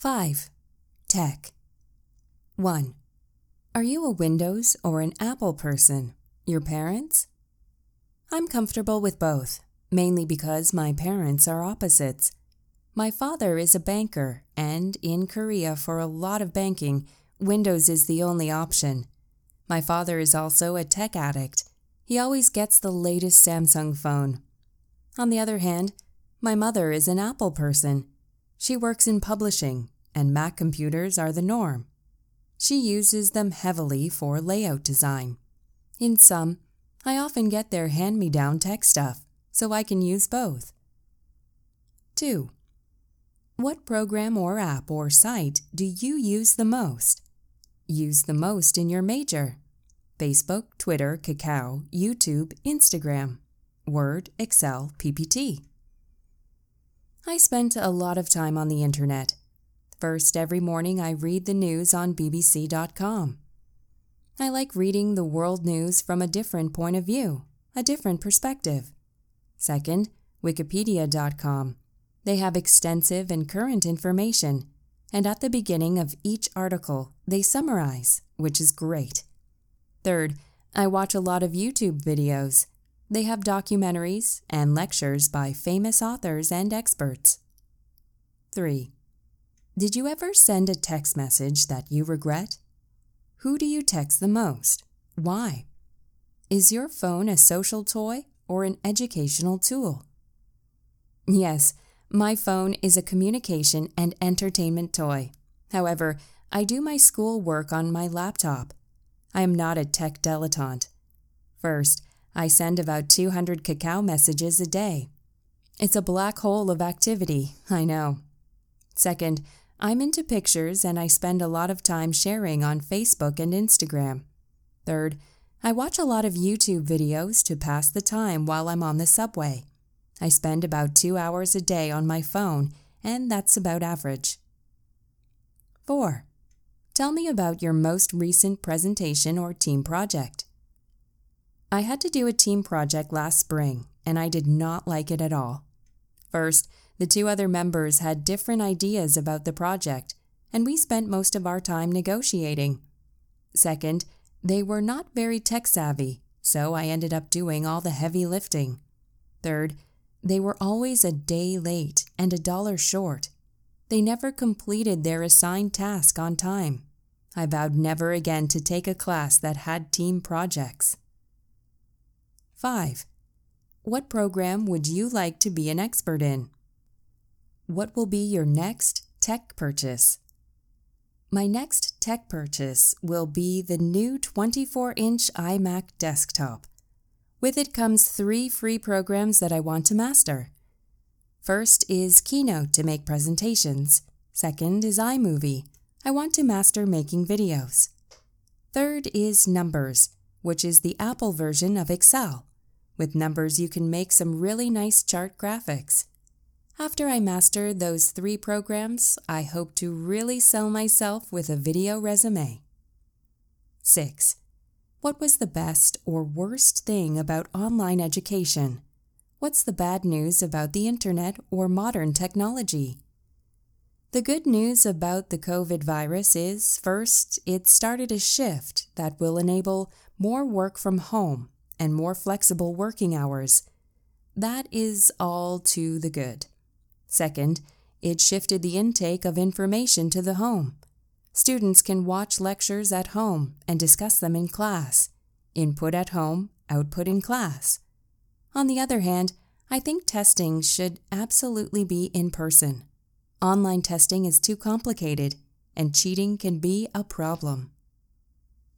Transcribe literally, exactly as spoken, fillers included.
five. Tech. one. Are you a Windows or an Apple person? Your parents? I'm comfortable with both, mainly because my parents are opposites. My father is a banker, and in Korea for a lot of banking, Windows is the only option. My father is also a tech addict. He always gets the latest Samsung phone. On the other hand, my mother is an Apple person. She works in publishing, and Mac computers are the norm. She uses them heavily for layout design. In sum, I often get their hand-me-down tech stuff, so I can use both. two. What program or app or site do you use the most? Use the most in your major? Facebook, Twitter, Kakao, YouTube, Instagram, Word, Excel, P P T. I spent a lot of time on the internet. First, every morning I read the news on B B C dot com. I like reading the world news from a different point of view, a different perspective. Second, Wikipedia dot com. They have extensive and current information, and at the beginning of each article, they summarize, which is great. Third, I watch a lot of YouTube videos. They have documentaries and lectures by famous authors and experts. three. Did you ever send a text message that you regret? Who do you text the most? Why? Is your phone a social toy or an educational tool? Yes, my phone is a communication and entertainment toy. However, I do my school work on my laptop. I am not a tech dilettante. First, I send about two hundred Kakao messages a day. It's a black hole of activity, I know. Second, I'm into pictures and I spend a lot of time sharing on Facebook and Instagram. Third, I watch a lot of YouTube videos to pass the time while I'm on the subway. I spend about two hours a day on my phone, and that's about average. four. Tell me about your most recent presentation or team project. I had to do a team project last spring, and I did not like it at all. First, the two other members had different ideas about the project, and we spent most of our time negotiating. Second, they were not very tech-savvy, so I ended up doing all the heavy lifting. Third, they were always a day late and a dollar short. They never completed their assigned task on time. I vowed never again to take a class that had team projects. five. What program would you like to be an expert in? What will be your next tech purchase? My next tech purchase will be the new twenty-four inch iMac desktop. With it comes three free programs that I want to master. First is Keynote to make presentations. Second is iMovie. I want to master making videos. Third is Numbers, which is the Apple version of Excel. With Numbers, you can make some really nice chart graphics. After I master those three programs, I hope to really sell myself with a video resume. six. What was the best or worst thing about online education? What's the bad news about the internet or modern technology? The good news about the COVID virus is, first, it started a shift that will enable more work from home and more flexible working hours. That is all to the good. Second, it shifted the intake of information to the home. Students can watch lectures at home and discuss them in class. Input at home, output in class. On the other hand, I think testing should absolutely be in person. Online testing is too complicated, and cheating can be a problem.